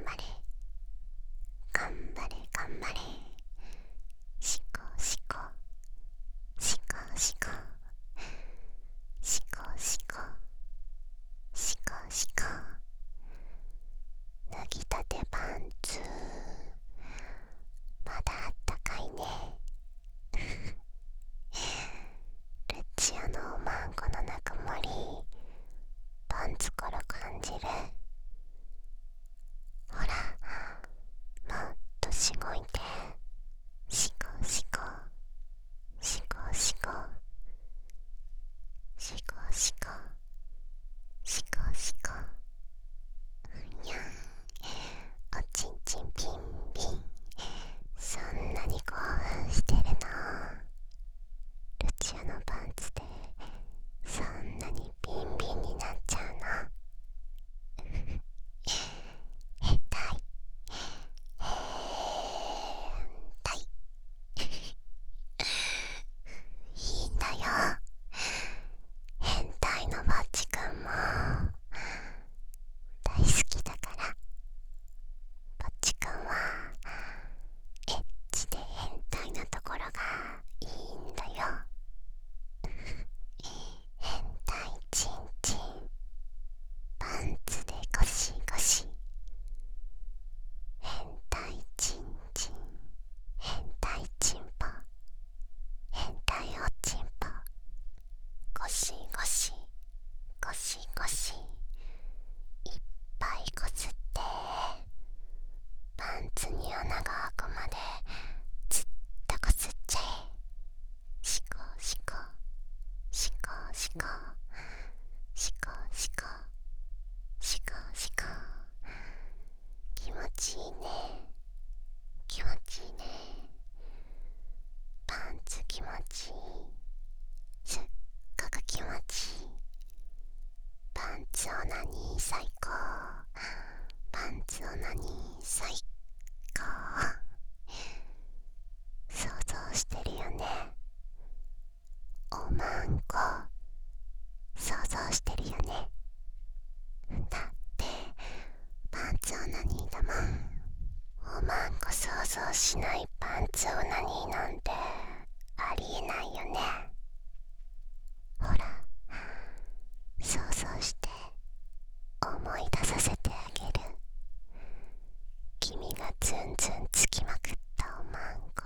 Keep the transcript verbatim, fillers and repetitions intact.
張れ頑張れ頑張れ、しこしこしこしこしこしこしこしこ、脱ぎたてパンツまだあったかいねルチアのおまんこのぬくもりパンツから感じる。ほら、もっとしごいて、しこしこしこしこしこしこしこしこ、にゃん、おちんちんピンピン、そんなに興奮してるの？ルチアのパンツでそんなにビンビンになっちゃうの？変態変態いいんだよ、変態のバッチくんも大好きだから。バッチくんはエッチで変態なところがいいんだよ変態チンチン、パンツでゴシゴシ、変態チンチン、変態チンポ、変態おちんぽ、ゴシゴシゴシゴシ、いっぱいこすってパンツに穴が開くまでずっとこすっちゃえ。シコシコシコシコシコシコシコシコ、気持ちいいね気持ちいいね、パンツ気持ちいい、すっごく気持ちいい、パンツオナニー最高、パンツオナニー最高、想像してるよね、おまんこ想像してるよね。だってパンツオナニーだもん。おまんこ想像しないパンツオナニーなんてありえないよね。ほら想像して思い出させてあげる。君がズンズンつきまくったおまんこ